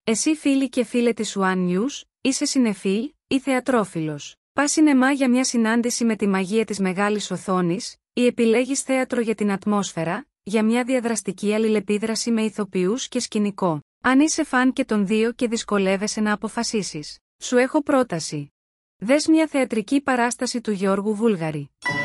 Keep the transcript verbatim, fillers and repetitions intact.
Εσύ φίλοι και φίλε της One News, είσαι συνεφίλ ή θεατρόφιλος. Πας σινεμά για μια συνάντηση με τη μαγεία της μεγάλης οθόνης, ή επιλέγεις θέατρο για την ατμόσφαιρα, για μια διαδραστική αλληλεπίδραση με ηθοποιούς και σκηνικό. Αν είσαι φαν και των δύο και δυσκολεύεσαι να αποφασίσεις, σου έχω πρόταση. Δες μια θεατρική παράσταση του Γιώργου Βούλγαρη.